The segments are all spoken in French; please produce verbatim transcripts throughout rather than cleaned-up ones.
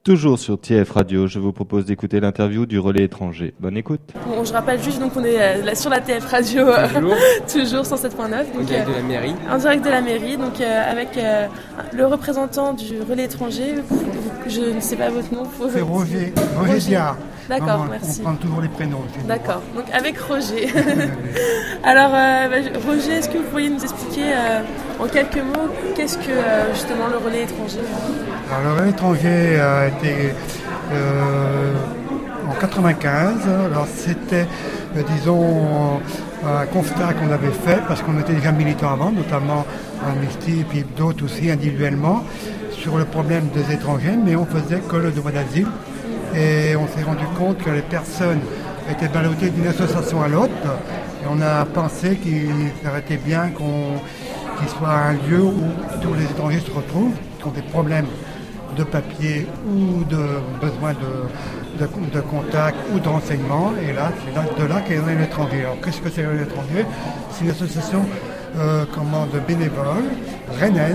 Toujours sur T F Radio, je vous propose d'écouter l'interview du relais étranger. Bonne écoute. Bon, je rappelle juste, donc on est euh, là sur la T F Radio, euh, toujours, toujours cent sept virgule neuf. En direct de la mairie. En direct de la mairie, donc euh, avec euh, le représentant du relais étranger, je ne sais pas votre nom. Faut... C'est Roger, Roger Diard. D'accord, non, merci. On prend toujours les prénoms. D'accord, donc avec Roger. Alors euh, bah, Roger, est-ce que vous pourriez nous expliquer euh, en quelques mots qu'est-ce que euh, justement le relais étranger? Alors, le relais étranger a été euh, en quatre-vingt-quinze. Alors c'était, euh, disons, un constat qu'on avait fait parce qu'on était déjà militants avant, notamment Amnesty et puis d'autres aussi individuellement, sur le problème des étrangers, mais on faisait que le droit d'asile. Et on s'est rendu compte que les personnes étaient ballottées d'une association à l'autre. Et on a pensé qu'il aurait été bien qu'on, qu'il soit un lieu où tous les étrangers se retrouvent, qui ont des problèmes de papier ou de besoin de, de, de contact ou de renseignements. Et là, c'est là, de là qu'est né l'étranger. Alors qu'est-ce que c'est l'étranger? C'est une association euh, comment, de bénévoles, rennaise,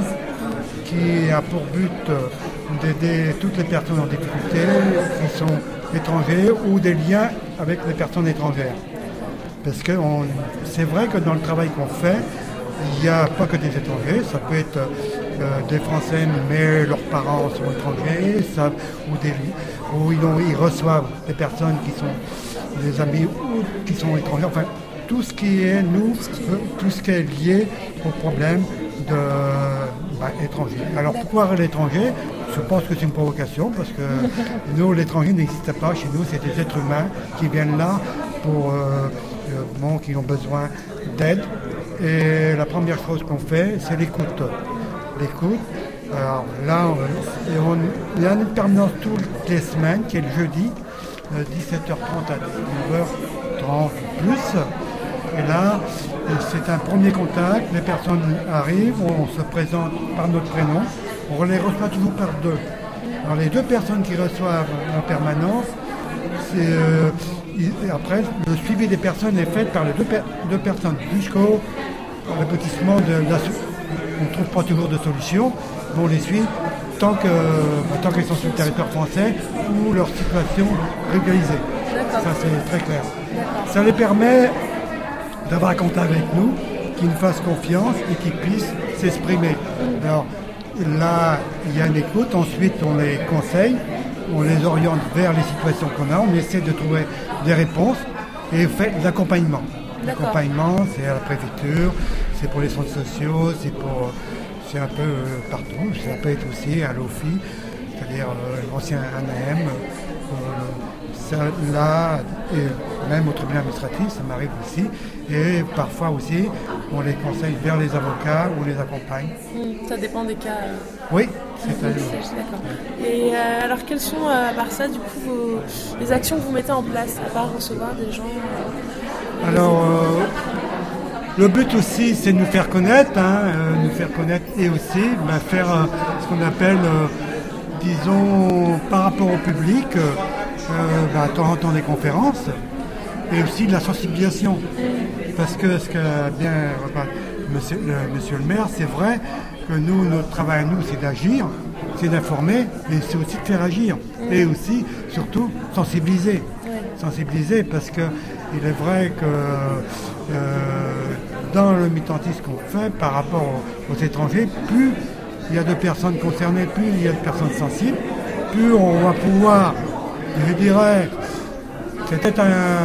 qui a pour but d'aider toutes les personnes en difficulté qui sont étrangères ou des liens avec les personnes étrangères. Parce que on, c'est vrai que dans le travail qu'on fait, il n'y a pas que des étrangers, ça peut être euh, des Français mais leurs parents sont étrangers, ça, ou, des, ou ils, ont, ils reçoivent des personnes qui sont des amis ou qui sont étrangers, enfin tout ce qui est nous, tout ce qui est lié au problème de bah, étrangers. Alors pourquoi l'étranger? Je pense que c'est une provocation parce que nous, l'étranger n'existe pas. Chez nous, c'est des êtres humains qui viennent là pour euh, euh, bon, qui ont besoin d'aide. Et la première chose qu'on fait, c'est l'écoute. L'écoute. Alors là, on, on, il y a une permanence toutes les semaines qui est le jeudi, de dix-sept heures trente à dix-neuf heures trente plus. Et là, c'est un premier contact, les personnes arrivent, on se présente par notre prénom, on les reçoit toujours par deux. Alors les deux personnes qui reçoivent en permanence, c'est, euh, après le suivi des personnes est fait par les deux, per- deux personnes jusqu'au aboutissement de la... On ne trouve pas toujours de solution, mais on les suit tant, que, tant qu'ils sont sur le territoire français ou leur situation régularisée. D'accord. Ça c'est très clair. D'accord. Ça les permet d'avoir un contact avec nous, qu'ils nous fassent confiance et qu'ils puissent s'exprimer. Alors là, il y a une écoute, ensuite on les conseille, on les oriente vers les situations qu'on a, on essaie de trouver des réponses et on fait de l'accompagnement. D'accord. L'accompagnement, c'est à la préfecture, c'est pour les centres sociaux, c'est pour, c'est un peu euh, partout, ça peut être aussi à l'O F I, c'est-à-dire euh, l'ancien A N A M. Euh, Ça, là, et même au tribunal administratif, ça m'arrive aussi. Et parfois aussi, on les conseille vers les avocats, on les accompagne. Mmh, ça dépend des cas. Oui, c'est Mmh, c'est d'accord. Et euh, alors, quelles sont, euh, à part ça, du coup, vos, les actions que vous mettez en place, à part recevoir des gens euh, Alors, euh, le but aussi, c'est de nous faire connaître, hein, euh, nous faire connaître et aussi bah, faire euh, ce qu'on appelle, euh, disons, par rapport au public, euh, Euh, bah, de temps en temps des conférences et aussi de la sensibilisation parce que ce que bien enfin, monsieur, le, monsieur le maire, c'est vrai que nous, notre travail à nous, c'est d'agir, c'est d'informer, mais c'est aussi de faire agir et aussi, surtout, sensibiliser sensibiliser parce que il est vrai que euh, dans le militantisme qu'on fait par rapport aux, aux étrangers, plus il y a de personnes concernées, plus il y a de personnes sensibles, plus on va pouvoir, je dirais, c'est peut-être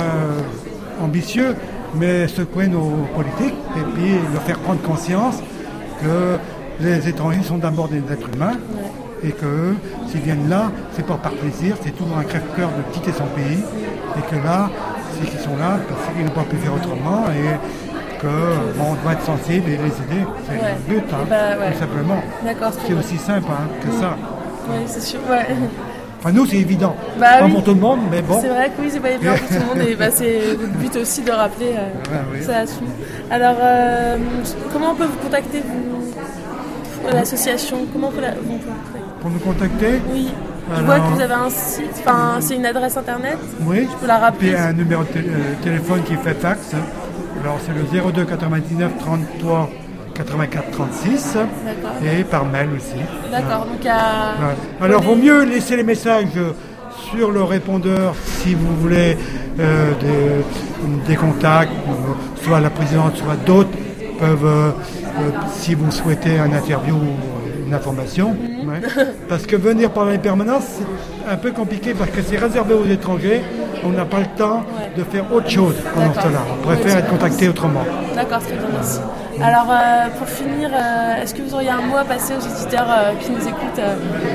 un ambitieux, mais secouer nos politiques et puis leur faire prendre conscience que les étrangers sont d'abord des êtres humains et que s'ils viennent là, c'est pas par plaisir, c'est toujours un crève-cœur de quitter son pays et que là, c'est qu'ils sont là parce qu'ils n'ont pas pu faire autrement et que bon, on doit être sensible et les aider, c'est ouais. le but, hein, bah, ouais. tout simplement. D'accord, c'est aussi simple hein, que mmh. ça. Oui, c'est sûr, ouais. Enfin, nous, c'est évident. Bah, pas oui. pour tout le monde, mais bon. C'est vrai que oui, c'est pas évident pour tout le monde. Et bah, c'est le but aussi de rappeler euh, ouais, oui. ça. Alors, euh, comment on peut vous contacter, vous, l'association? Comment on peut, la, on peut Pour nous contacter? Oui. Je Alors, vois que vous avez un site, enfin, c'est une adresse internet. Oui. Je peux la rappeler. Et un numéro de tél- euh, téléphone qui fait fax. Alors, c'est le zéro deux quatre-vingt-dix-neuf trente-trois quatre-vingt-quatre trente-six et par mail aussi. D'accord, donc à... Ouais. Alors, il vaut mieux laisser les messages sur le répondeur si vous voulez euh, des, des contacts, soit la présidente, soit d'autres peuvent, euh, euh, si vous souhaitez un interview ou une information. Mm-hmm. Ouais. Parce que venir par les permanences, c'est un peu compliqué parce que c'est réservé aux étrangers. On n'a pas le temps ouais. de faire autre chose pendant cela. On préfère être contacté autrement. D'accord, très bien, merci. Alors, euh, pour finir, euh, est-ce que vous auriez un mot à passer aux éditeurs euh, qui nous écoutent euh...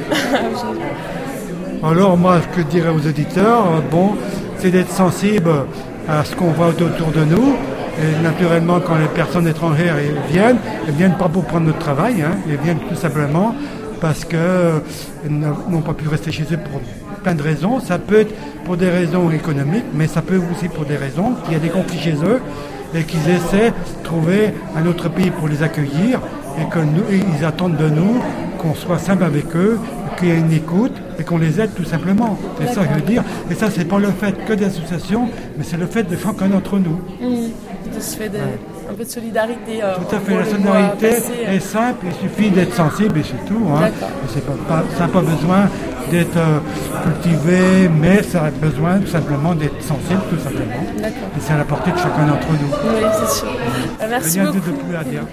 Alors, moi, ce que je dirais aux éditeurs, euh, bon, c'est d'être sensible à ce qu'on voit autour de nous. Et naturellement, quand les personnes étrangères viennent, elles ne viennent pas pour prendre notre travail, hein, elles viennent tout simplement parce qu'elles euh, n'ont pas pu rester chez eux pour plein de raisons. Ça peut être pour des raisons économiques, mais ça peut aussi pour des raisons qu'il y a des conflits chez eux et qu'ils essaient de trouver un autre pays pour les accueillir et que nous, et ils attendent de nous qu'on soit simple avec eux, qu'il y ait une écoute et qu'on les aide tout simplement. C'est ça que je veux dire. Et ça, c'est pas le fait que d'associations, mais c'est le fait de chacun d'entre nous. Mmh. De se fait de, ouais. un peu de solidarité. Euh, tout à fait. La solidarité passer, est simple. Il suffit d'être sensible et c'est tout. Hein. Et c'est pas, pas, ça n'a pas besoin d'être euh, cultivé, mais ça a besoin tout simplement d'être sensible, tout simplement. D'accord. Et c'est à la portée de chacun d'entre nous. Oui, c'est sûr. Euh, merci Rien beaucoup. de plus à dire.